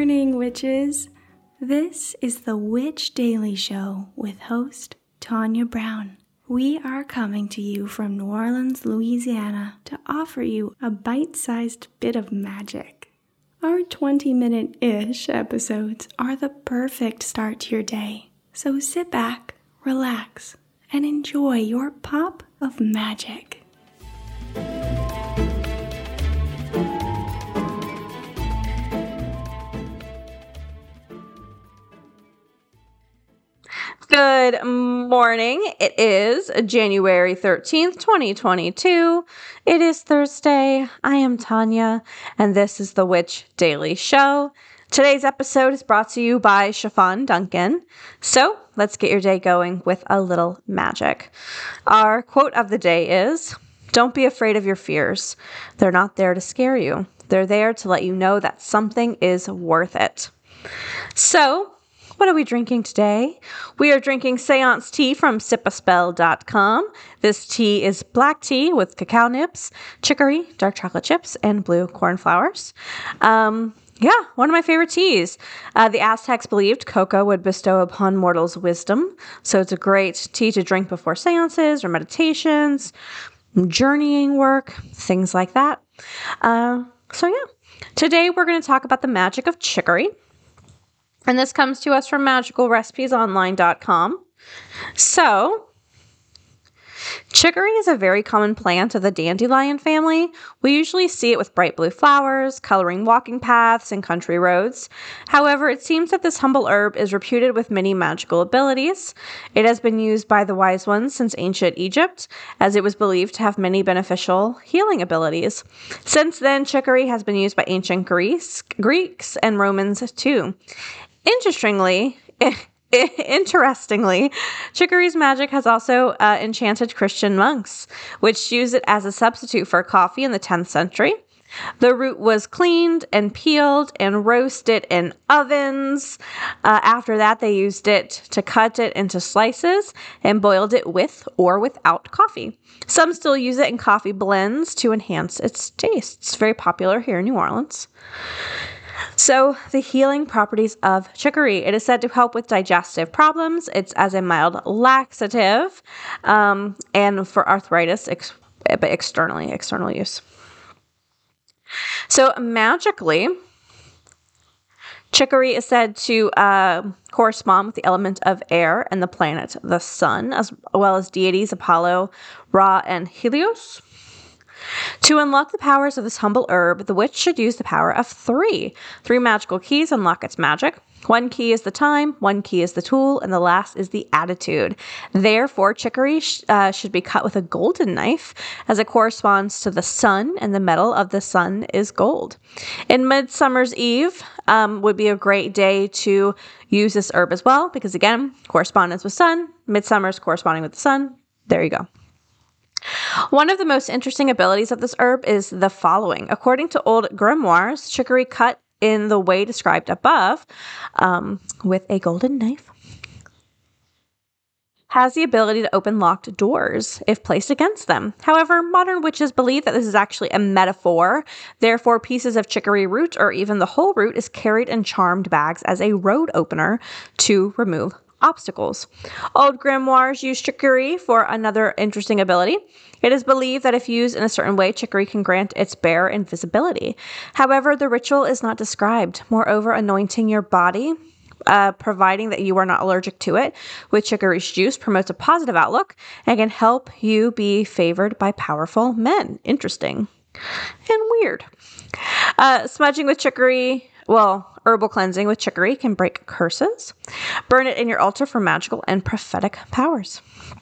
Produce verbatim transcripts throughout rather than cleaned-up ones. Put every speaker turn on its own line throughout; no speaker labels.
morning, witches. This is the Witch Daily Show with host Tanya Brown. We are coming to you from New Orleans, Louisiana, to offer you a bite-sized bit of magic. Our twenty-minute-ish episodes are the perfect start to your day. So sit back, relax, and enjoy your pop of magic.
Good morning. It is January thirteenth, twenty twenty-two. It is Thursday. I am Tanya, and this is the Witch Daily Show. Today's episode is brought to you by Chiffon Duncan. So let's get your day going with a little magic. Our quote of the day is, "Don't be afraid of your fears. They're not there to scare you. They're there to let you know that something is worth it." So, what are we drinking today? We are drinking seance tea from sip a spell dot com. This tea is black tea with cacao nibs, chicory, dark chocolate chips, and blue cornflowers. Um, yeah, one of my favorite teas. Uh, the Aztecs believed cocoa would bestow upon mortals wisdom, so it's a great tea to drink before seances or meditations, journeying work, things like that. Uh, so yeah, today we're going to talk about the magic of chicory. And this comes to us from magical recipes online dot com. So, chicory is a very common plant of the dandelion family. We usually see it with bright blue flowers, coloring walking paths and country roads. However, it seems that this humble herb is reputed with many magical abilities. It has been used by the wise ones since ancient Egypt, as it was believed to have many beneficial healing abilities. Since then, chicory has been used by ancient Greece, Greeks and Romans too. Interestingly, interestingly, chicory's magic has also uh, enchanted Christian monks, which used it as a substitute for coffee in the tenth century. The root was cleaned and peeled and roasted in ovens. Uh, after that, they used it to cut it into slices and boiled it with or without coffee. Some still use it in coffee blends to enhance its taste. It's very popular here in New Orleans. So, the healing properties of chicory. It is said to help with digestive problems. It's as a mild laxative um, and for arthritis, ex- but externally, external use. So, magically, chicory is said to uh, correspond with the element of air and the planet, the sun, as well as deities Apollo, Ra, and Helios. To unlock the powers of this humble herb, the witch should use the power of three. Three magical keys unlock its magic. One key is the time, one key is the tool, and the last is the attitude. Therefore, chicory sh- uh, should be cut with a golden knife, as it corresponds to the sun, and the metal of the sun is gold. In Midsummer's Eve um, would be a great day to use this herb as well, because again, correspondence with sun, midsummer's corresponding with the sun. There you go. One of the most interesting abilities of this herb is the following. According to old grimoires, chicory cut in the way described above um, with a golden knife has the ability to open locked doors if placed against them. However, modern witches believe that this is actually a metaphor. Therefore, pieces of chicory root or even the whole root is carried in charmed bags as a road opener to remove obstacles. Old grimoires use chicory for another interesting ability. It is believed that if used in a certain way, chicory can grant its bearer invisibility. However, the ritual is not described. Moreover, anointing your body, uh, providing that you are not allergic to it, with chicory's juice promotes a positive outlook and can help you be favored by powerful men. Interesting and weird. Uh, smudging with chicory, well, herbal cleansing with chicory can break curses. Burn it in your altar for magical and prophetic powers.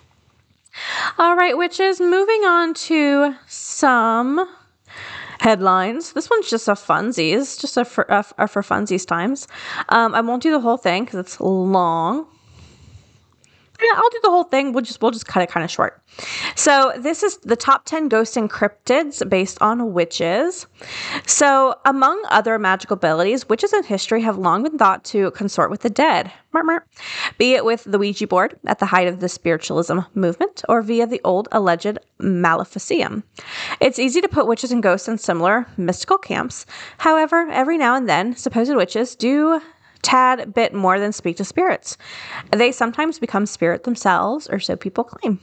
All right, witches, moving on to some headlines. This one's just a funsies, just a for, a, a for funsies times. Um, I won't do the whole thing because it's long. Yeah, I'll do the whole thing. We'll just we'll just cut it kind of short. So this is the top ten ghosts and cryptids based on witches. So among other magical abilities, witches in history have long been thought to consort with the dead. be it with the Ouija board at the height of the spiritualism movement or via the old alleged Maleficium. It's easy to put witches and ghosts in similar mystical camps. However, every now and then, supposed witches do tad bit more than speak to spirits. They sometimes become spirit themselves, or so people claim.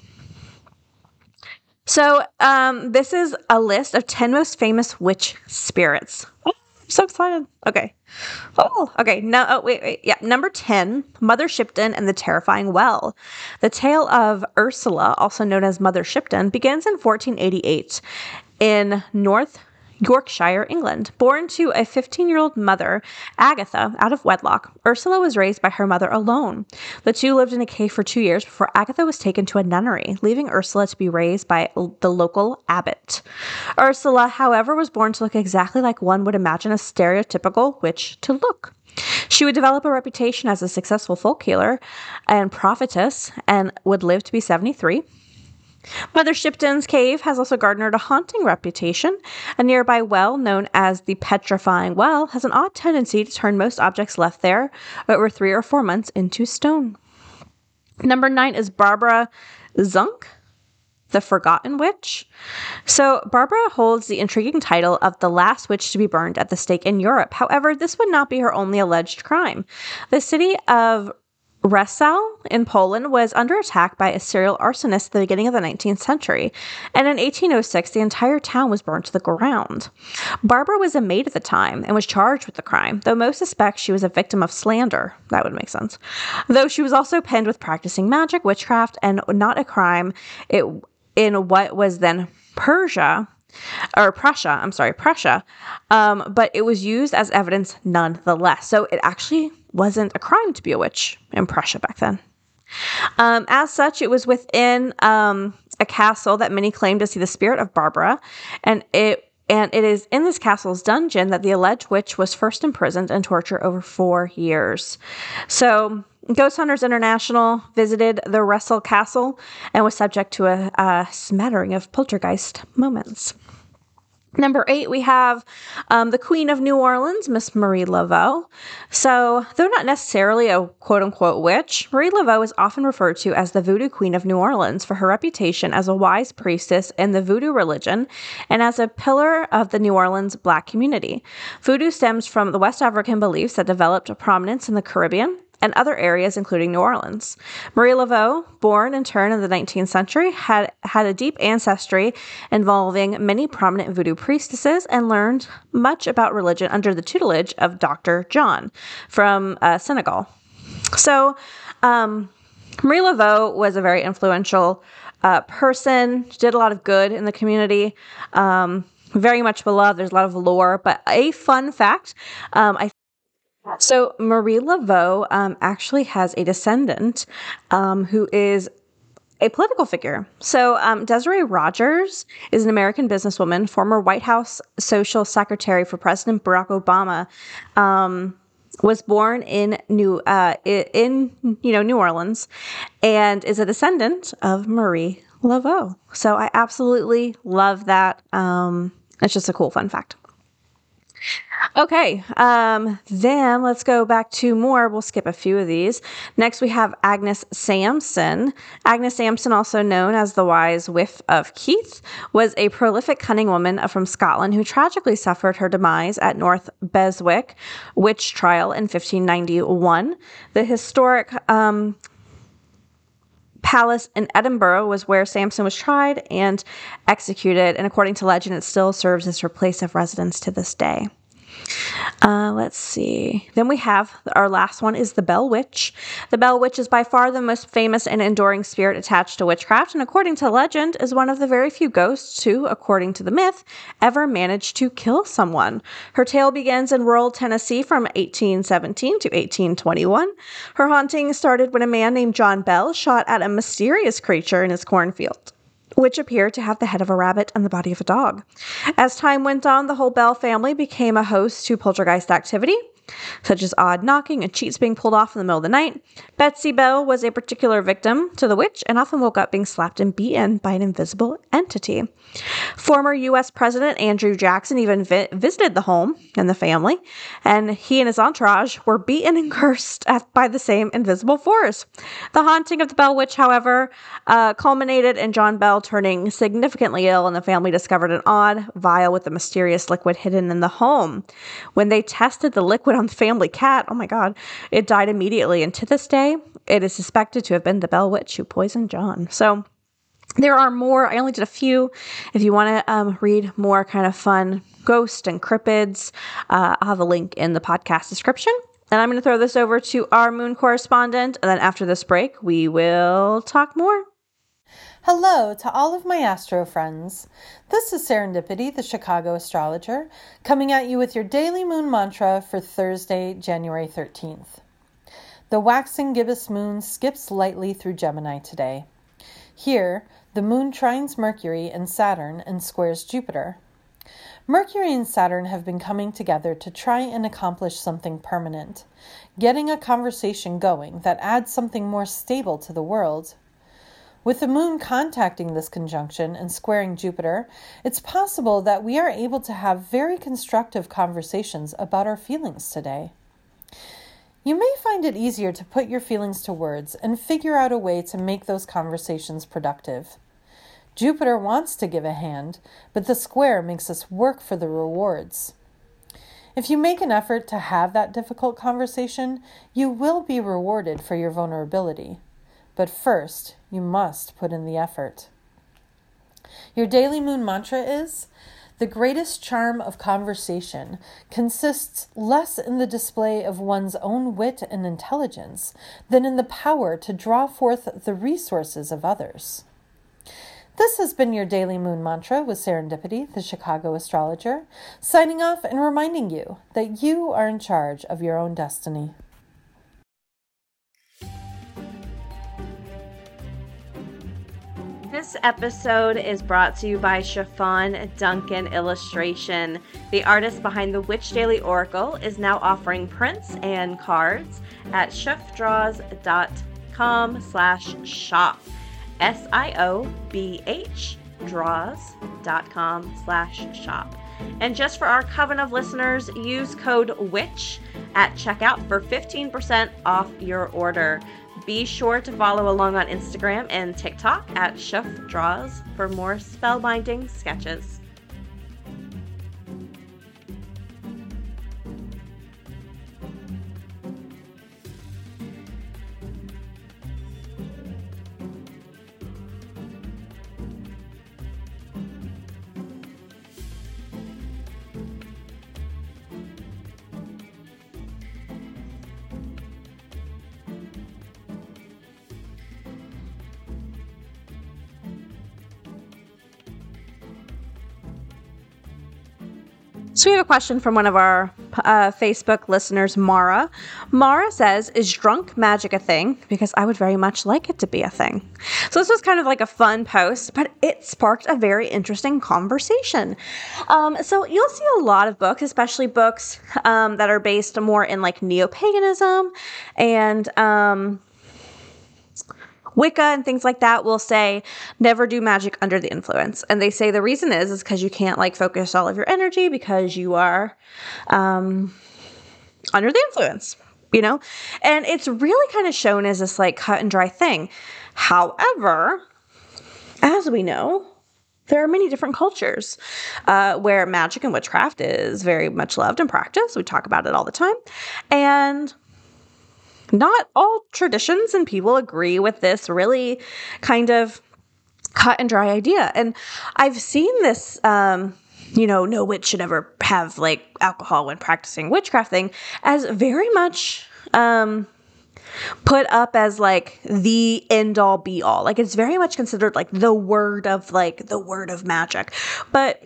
So um, this is a list of ten most famous witch spirits. Oh, I'm so excited. Okay. Oh, okay. No, oh, wait, wait. Yeah. Number ten, Mother Shipton and the Terrifying Well. The tale of Ursula, also known as Mother Shipton, begins in fourteen eighty-eight in North Yorkshire, England. Born to a fifteen-year-old mother, Agatha, out of wedlock, Ursula was raised by her mother alone. The two lived in a cave for two years before Agatha was taken to a nunnery, leaving Ursula to be raised by the local abbot. Ursula, however, was born to look exactly like one would imagine a stereotypical witch to look. She would develop a reputation as a successful folk healer and prophetess and would live to be seventy-three. Mother Shipton's cave has also garnered a haunting reputation. A nearby well, known as the Petrifying Well, has an odd tendency to turn most objects left there over three or four months into stone. Number nine is Barbara Zunk, the Forgotten Witch. So Barbara holds the intriguing title of the last witch to be burned at the stake in Europe. However, this would not be her only alleged crime. The city of Rzeszów in Poland was under attack by a serial arsonist at the beginning of the nineteenth century, and in eighteen oh six, the entire town was burned to the ground. Barbara was a maid at the time and was charged with the crime, though most suspect she was a victim of slander. That would make sense. Though she was also pinned with practicing magic, witchcraft, and not a crime it, in what was then Persia, or Prussia, I'm sorry, Prussia, um, but it was used as evidence nonetheless. So it actually wasn't a crime to be a witch in Prussia back then. Um, as such, it was within um, a castle that many claim to see the spirit of Barbara, and it and it is in this castle's dungeon that the alleged witch was first imprisoned and tortured over four years. So Ghost Hunters International visited the Rzeszów Castle and was subject to a, a smattering of poltergeist moments. Number eight, we have um, the Queen of New Orleans, Miss Marie Laveau. So, though not necessarily a quote-unquote witch, Marie Laveau is often referred to as the Voodoo Queen of New Orleans for her reputation as a wise priestess in the Voodoo religion and as a pillar of the New Orleans Black community. Voodoo stems from the West African beliefs that developed a prominence in the Caribbean and other areas, including New Orleans. Marie Laveau, born and turned in the nineteenth century, had had a deep ancestry involving many prominent voodoo priestesses and learned much about religion under the tutelage of Doctor John from uh, Senegal. So, um, Marie Laveau was a very influential uh, person, did a lot of good in the community, um, very much beloved. There's a lot of lore, but a fun fact, um, I So Marie Laveau um, actually has a descendant um, who is a political figure. So um, Desiree Rogers is an American businesswoman, former White House social secretary for President Barack Obama, um, was born in New uh, in you know New Orleans, and is a descendant of Marie Laveau. So I absolutely love that. Um, it's just a cool fun fact. Okay, um, then let's go back to more. We'll skip a few of these. Next, we have Agnes Sampson. Agnes Sampson, also known as the Wise Whiff of Keith, was a prolific, cunning woman from Scotland who tragically suffered her demise at North Beswick witch trial in fifteen ninety-one. The historic um, palace in Edinburgh was where Sampson was tried and executed, and according to legend, it still serves as her place of residence to this day. Uh, let's see. Then we have our last one is the Bell Witch. The Bell Witch is by far the most famous and enduring spirit attached to witchcraft, and according to legend, is one of the very few ghosts who, according to the myth, ever managed to kill someone. Her tale begins in rural Tennessee from eighteen seventeen to eighteen twenty-one. Her haunting started when a man named John Bell shot at a mysterious creature in his cornfield, which appeared to have the head of a rabbit and the body of a dog. As time went on, the whole Bell family became a host to poltergeist activity. such as odd knocking and sheets being pulled off in the middle of the night. Betsy Bell was a particular victim to the witch and often woke up being slapped and beaten by an invisible entity. Former U S President Andrew Jackson even vi- visited the home and the family, and he and his entourage were beaten and cursed at, by the same invisible force. The haunting of the Bell Witch, however, uh, culminated in John Bell turning significantly ill, and the family discovered an odd vial with a mysterious liquid hidden in the home. When they tested the liquid on the family cat, oh my God, it died immediately, and to this day, it is suspected to have been the Bell Witch who poisoned John. So there are more. I only did a few. If you want to um, read more kind of fun ghost and cryptids, uh, I'll have a link in the podcast description. And I'm going to throw this over to our moon correspondent. And then after this break, we will talk more.
Hello to all of my astro friends. This is Serendipity, the Chicago astrologer, coming at you with your daily moon mantra for Thursday, January thirteenth. The waxing gibbous moon skips lightly through Gemini today. Here, the moon trines Mercury and Saturn and squares Jupiter. Mercury and Saturn have been coming together to try and accomplish something permanent, getting a conversation going that adds something more stable to the world. With the moon contacting this conjunction and squaring Jupiter, it's possible that we are able to have very constructive conversations about our feelings today. You may find it easier to put your feelings to words and figure out a way to make those conversations productive. Jupiter wants to give a hand, but the square makes us work for the rewards. If you make an effort to have that difficult conversation, you will be rewarded for your vulnerability. But first, you must put in the effort. Your daily moon mantra is, the greatest charm of conversation consists less in the display of one's own wit and intelligence than in the power to draw forth the resources of others. This has been your daily moon mantra with Serendipity, the Chicago astrologer, signing off and reminding you that you are in charge of your own destiny.
This episode is brought to you by Chiffon Duncan Illustration. The artist behind the Witch Daily Oracle is now offering prints and cards at shiofdraws.com slash shop. S I O B H draws.com slash shop. And just for our Coven of listeners, use code WITCH at checkout for fifteen percent off your order. Be sure to follow along on Instagram and TikTok at shiofdraws for more spellbinding sketches. So we have a question from one of our uh, Facebook listeners, Mara. Mara says, is drunk magic a thing? Because I would very much like it to be a thing. So this was kind of like a fun post, but it sparked a very interesting conversation. Um, so you'll see a lot of books, especially books um, that are based more in like neo-paganism and um, Wicca and things like that will say, never do magic under the influence. And they say the reason is, is because you can't like focus all of your energy because you are um, under the influence, you know? And it's really kind of shown as this like cut and dry thing. However, as we know, there are many different cultures uh, where magic and witchcraft is very much loved and practiced. We talk about it all the time. And not all traditions and people agree with this really kind of cut and dry idea. And I've seen this, um, you know, no witch should ever have like alcohol when practicing witchcraft thing as very much um, put up as like the end all be all. Like it's very much considered like the word of like the word of magic. But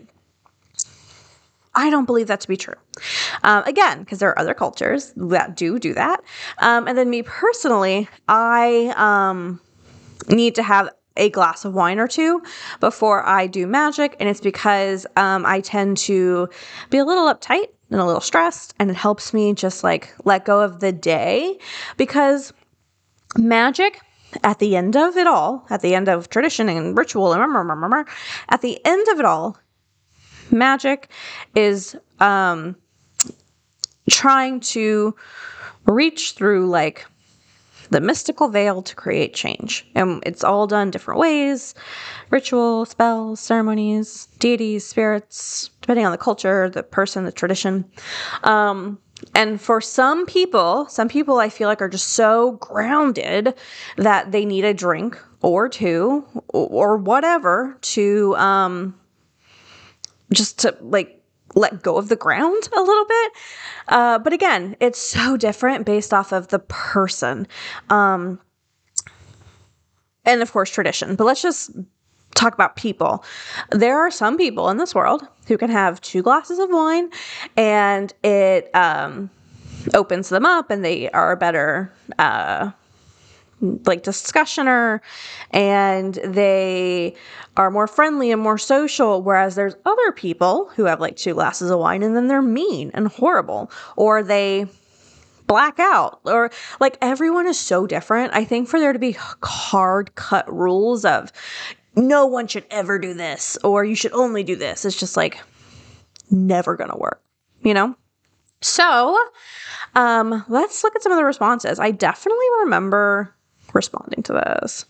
I don't believe that to be true. Um, again, because there are other cultures that do do that. Um, and then me personally, I um, need to have a glass of wine or two before I do magic. And it's because um, I tend to be a little uptight and a little stressed, and it helps me just like let go of the day, because magic at the end of it all, at the end of tradition and ritual, and remember, remember, at the end of it all, magic is um, trying to reach through like the mystical veil to create change. And it's all done different ways: ritual, spells, ceremonies, deities, spirits, depending on the culture, the person, the tradition. Um, and for some people, some people I feel like are just so grounded that they need a drink or two or whatever to um, just to like let go of the ground a little bit. Uh, but again, it's so different based off of the person. Um, and of course, tradition. But let's just talk about people. There are some people in this world who can have two glasses of wine and it um, opens them up and they are a better uh, like discussioner, and they are more friendly and more social, whereas there's other people who have like two glasses of wine and then they're mean and horrible, or they black out, or like everyone is so different. I think for there to be hard cut rules of no one should ever do this or you should only do this, it's just like never gonna work, you know? So um, let's look at some of the responses. I definitely remember responding to this.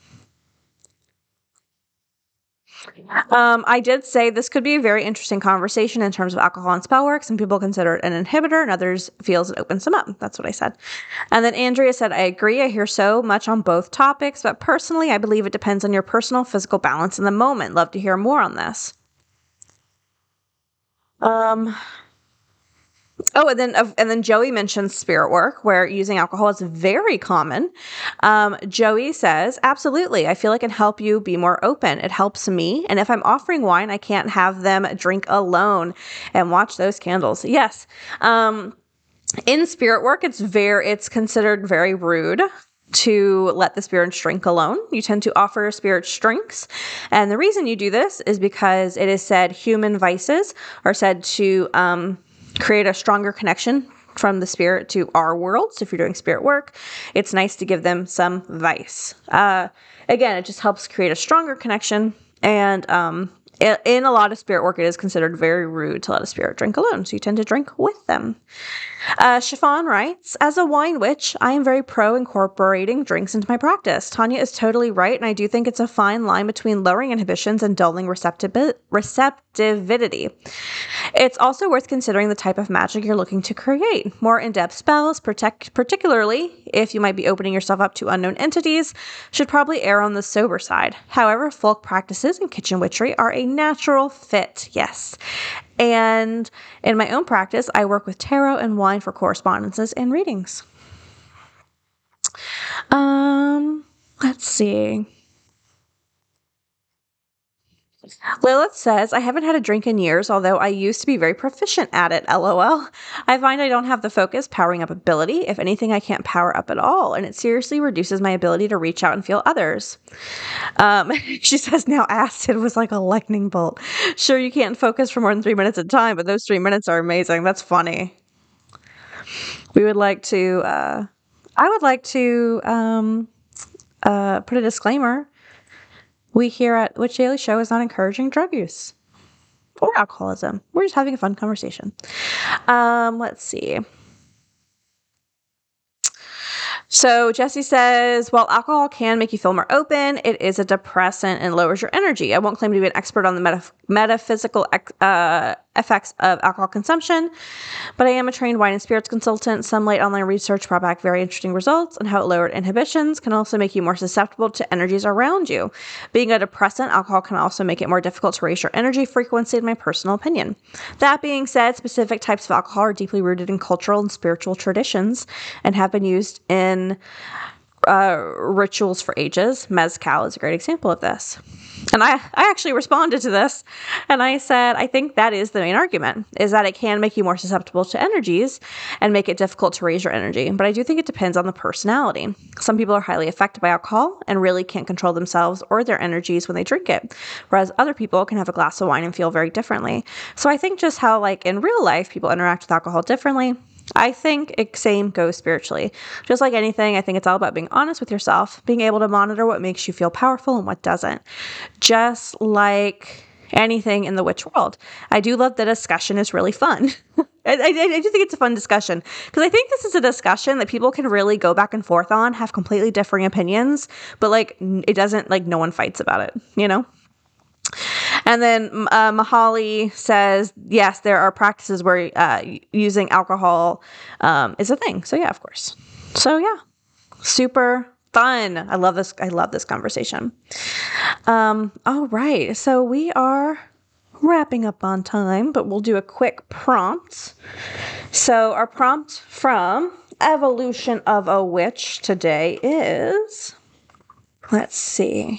Um, I did say this could be a very interesting conversation in terms of alcohol and spell work. Some people consider it an inhibitor and others feels it opens them up. That's what I said. And then Andrea said, I agree. I hear so much on both topics, but personally, I believe it depends on your personal physical balance in the moment. Love to hear more on this. Um... Oh, and then uh, and then Joey mentions spirit work, where using alcohol is very common. Um, Joey says, absolutely. I feel it can help you be more open. It helps me. And if I'm offering wine, I can't have them drink alone and watch those candles. Yes. Um, in spirit work, it's very it's considered very rude to let the spirits drink alone. You tend to offer spirits drinks. And the reason you do this is because it is said human vices are said to um, create a stronger connection from the spirit to our world. So if you're doing spirit work, it's nice to give them some vice. Uh, again, it just helps create a stronger connection. And um, in a lot of spirit work, it is considered very rude to let a spirit drink alone. So you tend to drink with them. Uh, Chiffon writes, as a wine witch, I am very pro incorporating drinks into my practice. Tanya is totally right, and I do think it's a fine line between lowering inhibitions and dulling receptibi- receptivity. It's also worth considering the type of magic you're looking to create. More in-depth spells, protect, particularly if you might be opening yourself up to unknown entities, should probably err on the sober side. However, folk practices and kitchen witchery are a natural fit, yes. And in my own practice, I work with tarot and wine for correspondences and readings. Um, let's see. Lilith says, I haven't had a drink in years, although I used to be very proficient at it, lol. I find I don't have the focus, powering up ability. If anything, I can't power up at all, and it seriously reduces my ability to reach out and feel others. Um, she says, now acid was like a lightning bolt. Sure, you can't focus for more than three minutes at a time, but those three minutes are amazing. That's funny. We would like to, uh, I would like to um, uh, put a disclaimer. We here at Witch Daily Show is not encouraging drug use or alcoholism. We're just having a fun conversation. Um, let's see. So Jesse says, while alcohol can make you feel more open, it is a depressant and lowers your energy. I won't claim to be an expert on the metaph- metaphysical uh, effects of alcohol consumption, but I am a trained wine and spirits consultant. Some late online research brought back very interesting results on how it lowered inhibitions, can also make you more susceptible to energies around you. Being a depressant, alcohol can also make it more difficult to raise your energy frequency, in my personal opinion. That being said, specific types of alcohol are deeply rooted in cultural and spiritual traditions and have been used in uh, rituals for ages. Mezcal is a great example of this. And I, I actually responded to this and I said, I think that is the main argument, is that it can make you more susceptible to energies and make it difficult to raise your energy. But I do think it depends on the personality. Some people are highly affected by alcohol and really can't control themselves or their energies when they drink it, whereas other people can have a glass of wine and feel very differently. So I think just how like in real life, people interact with alcohol differently, I think it same goes spiritually. Just like anything, I think it's all about being honest with yourself, being able to monitor what makes you feel powerful and what doesn't. Just like anything in the witch world. I do love the discussion is really fun. I, I, I do think it's a fun discussion because I think this is a discussion that people can really go back and forth on, have completely differing opinions, but like it doesn't, like no one fights about it, you know? And then uh, Mahali says, yes, there are practices where uh, using alcohol um, is a thing. So yeah, of course. So yeah, super fun. I love this. I love this conversation. Um, all right. So we are wrapping up on time, but we'll do a quick prompt. So our prompt from Evolution of a Witch today is, let's see.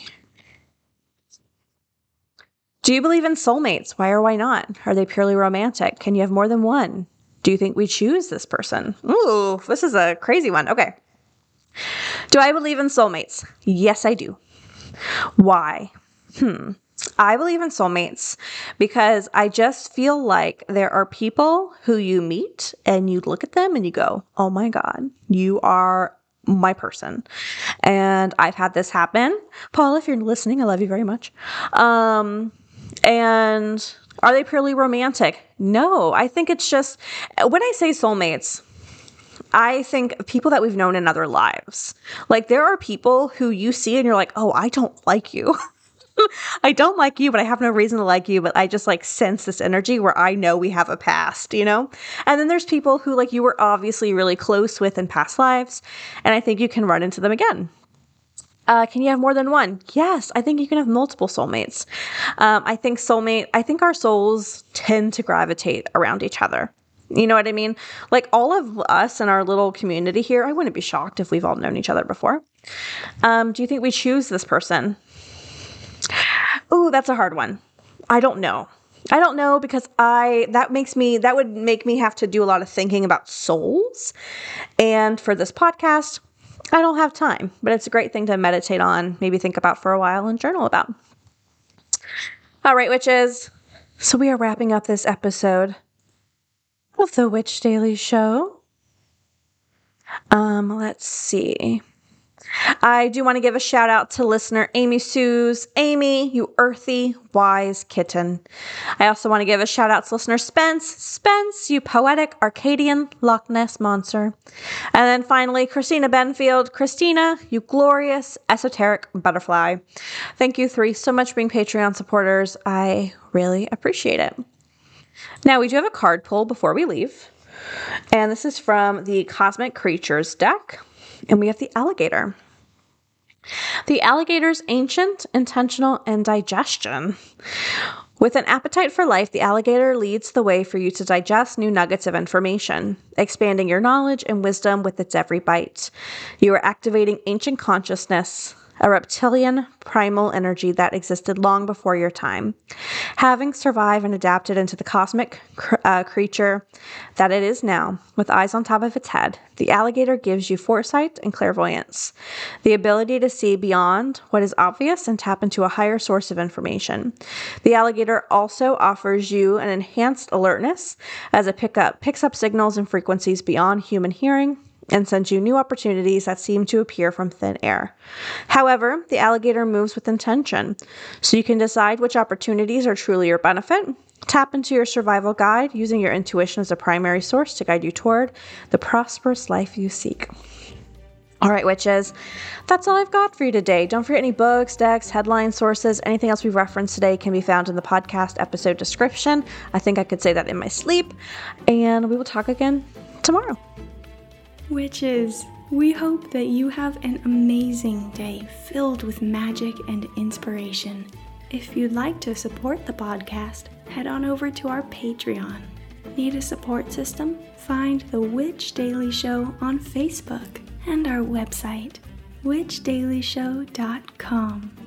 Do you believe in soulmates? Why or why not? Are they purely romantic? Can you have more than one? Do you think we choose this person? Ooh, this is a crazy one. Okay. Do I believe in soulmates? Yes, I do. Why? Hmm. I believe in soulmates because I just feel like there are people who you meet and you look at them and you go, oh my God, you are my person. And I've had this happen. Paul, if you're listening, I love you very much. Um, and are they purely romantic? No, I think it's just, when I say soulmates, I think people that we've known in other lives. Like there are people who you see and you're like, oh, I don't like you. I don't like you, but I have no reason to like you, but I just like sense this energy where I know we have a past, you know? And then there's people who like you were obviously really close with in past lives, and I think you can run into them again. Uh, can you have more than one? Yes, I think you can have multiple soulmates. Um, I think soulmate, I think our souls tend to gravitate around each other. You know what I mean? Like all of us in our little community here, I wouldn't be shocked if we've all known each other before. Um, do you think we choose this person? Ooh, that's a hard one. I don't know. I don't know because I, that makes me, that would make me have to do a lot of thinking about souls. And for this podcast, I don't have time, but it's a great thing to meditate on, maybe think about for a while and journal about. All right, witches. So we are wrapping up this episode of the Witch Daily Show. Um, let's see. I do want to give a shout out to listener Amy Suze. Amy, you earthy, wise kitten. I also want to give a shout out to listener Spence. Spence, you poetic Arcadian Loch Ness monster. And then finally, Christina Benfield. Christina, you glorious esoteric butterfly. Thank you three so much for being Patreon supporters. I really appreciate it. Now, we do have a card pull before we leave. And this is from the Cosmic Creatures deck. And we have the alligator. The alligator's ancient, intentional, and digestion. With an appetite for life, the alligator leads the way for you to digest new nuggets of information, expanding your knowledge and wisdom with its every bite. You are activating ancient consciousness, a reptilian primal energy that existed long before your time. Having survived and adapted into the cosmic cr- uh, creature that it is now, with eyes on top of its head, the alligator gives you foresight and clairvoyance, the ability to see beyond what is obvious and tap into a higher source of information. The alligator also offers you an enhanced alertness as it pick up, picks up signals and frequencies beyond human hearing, and sends you new opportunities that seem to appear from thin air. However, the alligator moves with intention, so you can decide which opportunities are truly your benefit. Tap into your survival guide, using your intuition as a primary source to guide you toward the prosperous life you seek. All right, witches, that's all I've got for you today. Don't forget any books, decks, headline sources, anything else we've referenced today can be found in the podcast episode description. I think I could say that in my sleep, and we will talk again tomorrow.
Witches, we hope that you have an amazing day filled with magic and inspiration. If you'd like to support the podcast, head on over to our Patreon. Need a support system? Find The Witch Daily Show on Facebook and our website, witch daily show dot com.